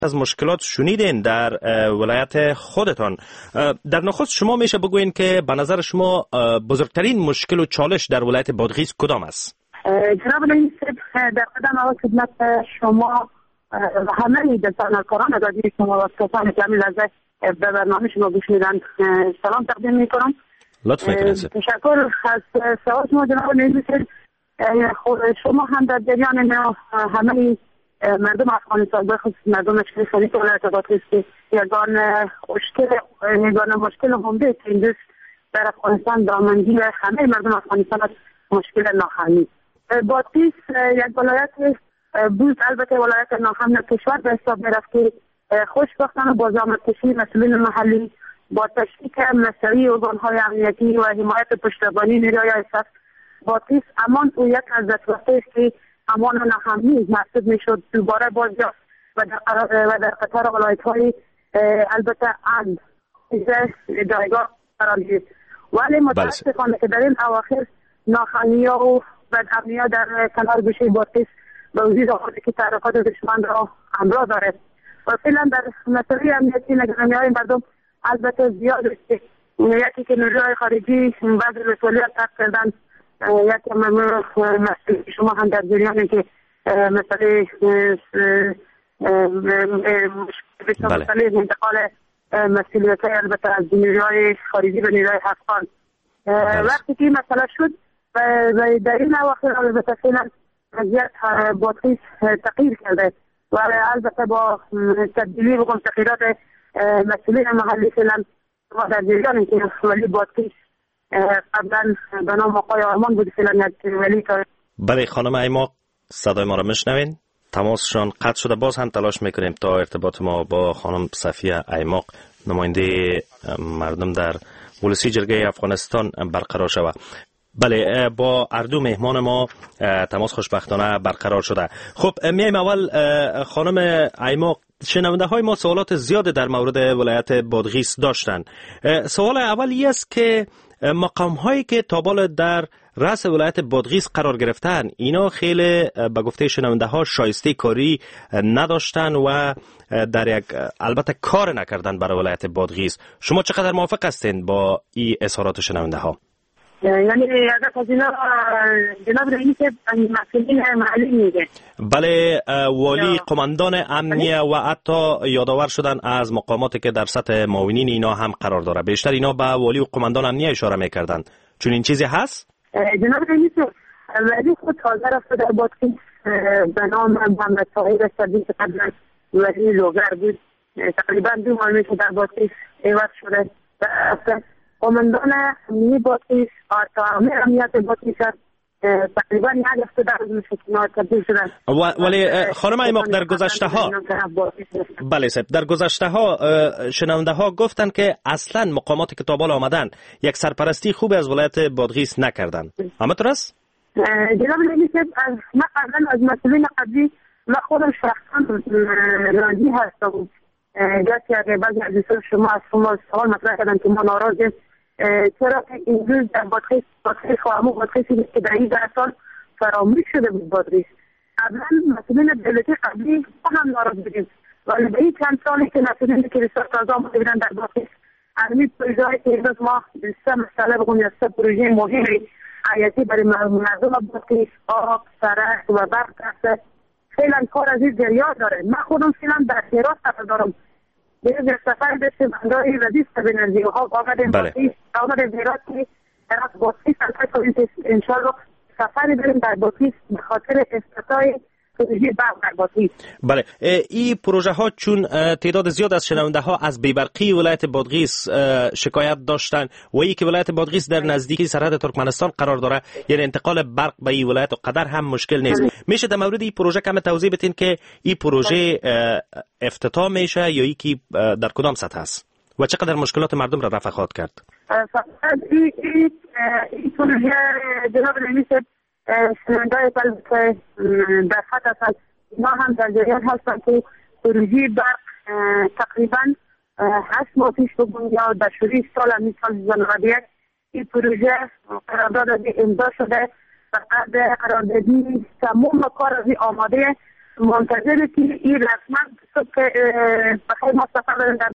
از مشکلات شنیدین در ولایت خودتان. در نخست شما میشه بگوین که به نظر شما بزرگترین مشکل و چالش در ولایت بادغیس کدام است؟ جناب رئیس، در قدم اول خدمت شما و همه دستانکاران اداری شما و کسان که همین لحظه به برنامه شما گوش میدن سلام تقدیم میکنم. لطف میکنید. تشکر از سوال شما جناب رئیس. شما هم در جریان همه مردم افغانستان بخصوص مردم شریف ولایت بادغیس که یگانه مشکل عمده که این در افغانستان دامنگیر همه مردم افغانستان است، مشکل ناهمانی. بادغیس یک ولایت بود، البته ولایت ناهمن کشور به حساب میرفت که خوشبختانه با زحمتکشی مسئولین محلی با تشویق مسئولی ارگان‌های امنیتی و حمایت پشتیبانی نیروهای اساس بادغیس امان او یک از دستاوردهایی است که امان و ناهمانی محسوب میشد دوباره بازیافت و در قطار ولایت‌های البته امن جایگاه قرار گرفت. ولی متاسفانه که در این اواخر ناهمانی‌ها و بدامنی‌ها در کنار گوشه بادغیس به وجود آمده که تحرکات دشمن را همراه دارد و فعلا در مسئله امنیتی نگرانی‌های مردم البته زیاد است. یکی که نیروهای خارجی بعض مسئولیت ترک کردن، یک مسئله شما هم در جریان که مسئله انتقال مسئولیت البته از نیروهای خارجی به نیروهای افغان وقتی که مسئله شد و در این اواخر البته فعلا وضعیت بادغیس تغییر کرده و البته با تبدیلی بگم تغییرات مسئولین محلی فعلا ما در جریان که ولی بادغیس قبلا به نام آقای آرمان بود فعلا یک ولی تا بله خانم ایماق صدای ما را میشنوین؟ تماسشان قطع شده. باز هم تلاش میکنیم تا ارتباط ما با خانم صفیه ایماق نماینده مردم در ولسی جرگه افغانستان برقرار شود. بله با اردو مهمان ما تماس خوشبختانه برقرار شده. خب میایم اول خانم ایماق، شنونده های ما سوالات زیاد در مورد ولایت بادغیس داشتن. سوال اولی است که مقام هایی که تابال در رأس ولایت بادغیس قرار گرفتن اینا خیلی به گفته شنونده ها شایسته کاری نداشتن و در یک البته کار نکردن برای ولایت بادغیس. شما چقدر موافق هستین با این اظهارات شنونده ها؟ یعنی اگر از اینا جناب رئیس مسئولین محلی میگه؟ بله والی قماندان امنیه و حتی یادآور شدن از مقاماتی که در سطح معاونین اینا هم قرار داره. بیشتر اینا به والی و قماندان امنیه اشاره میکردن. چون این چیزی هست؟ جناب رئیس ولی خود تازه رفته در بادغیس به نام محمد طاهر صدیق قبلا ولی لوگر بود. تقریبا 2 ماه میشه در بادغیس عوض شده. قماندان امنیه بادغیس تا امیر امنیت بادغیس تقریبا یک هفته در روز مشکلات تبدیل شدن. ولی خانم ایماق در گذشته ها بله صاحب در گذشته ها شنونده ها گفتن که اصلا مقامات که تابال آمدن یک سرپرستی خوب از ولایت بادغیس نکردن. همینطور است؟ جناب رئیس من قبلا از مسئولین قبلی من خودم شخصا راضی هستم. گرچه اگر بعضی از دوستان شما از شما سوال مطرح کردن که ما ناراضیم، چرا که امروز در بادغیس خواهمو بادغیسی که در این 10 سال فراموش شده بود بادغیس. قبلا مسئولین دولتی قبلی هم ناراض بودیم ولی به این چند سالی که مسئولین که بسیار تازه آمده بودن در بادغیس همین پروژه‌هایی که امروز ما 3 مسئله بگم یا 3 پروژه مهمی حیاتی برای مردم بادغیس آب، سرک و برق است. فعلا کار از این جریان داره. من خودم فعلا در هرات سفر دارم. در سفر داشتم اندازی وزیز به نزدیک ها آمدیم بادغیس آمدیم هرات که هرات بادغیس انشالله سفری بریم در بادغیس به خاطر افتتاح پروژه برق در بادغیس. بله این پروژه ها چون تعداد زیاد از شنونده ها از بیبرقی ولایت بادغیس شکایت داشتن و ای که ولایت بادغیس در نزدیکی سرحد ترکمنستان قرار داره، یعنی انتقال برق به این ولایت قدر هم مشکل نیست. میشه در مورد این پروژه کم توضیح بدین که این پروژه افتتاح میشه یا یکی در کدام سطح است و چقدر مشکلات مردم را رفع خواهد کرد؟ این پروژه جناب رئیس شنونده‌های که در خط هستند ما هم در جریان هستن که پروژه برق تقریبا 8 ماه پیش بگم یا در شروع سال 2021 این پروژه قرارداد امضا شده و قراردادی تمام کار از آماده منتظر که این رسما بخیر ما سفر داریم در